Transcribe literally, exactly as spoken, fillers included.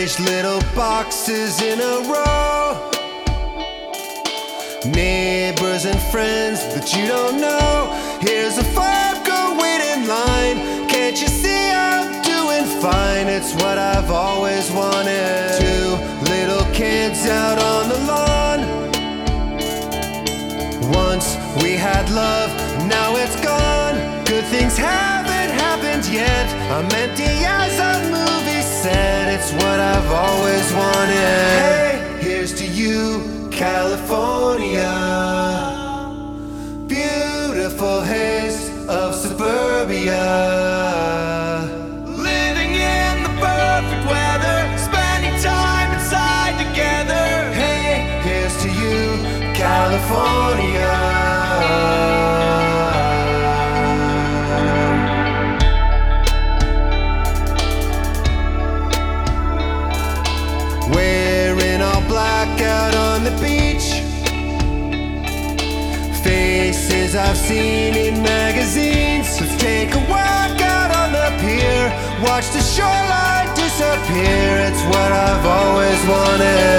Arrange little boxes in a row. Neighbors and friends that you don't know. Here's a Fargo wait in line. Can't you see I'm doing fine? It's what I've always wanted. Two little kids out on the lawn. Once we had love, now it's gone. Good things haven't happened yet. I'm empty as a movie set. It's what I've always wanted. Hey, here's to you, California. Beautiful haze of suburbia. Living in the perfect weather, spending time inside together. Hey, here's to you, California. Wearing all black out on the beach. Faces I've seen in magazines. Let's take a walk out on the pier. Watch the shoreline disappear. It's what I've always wanted.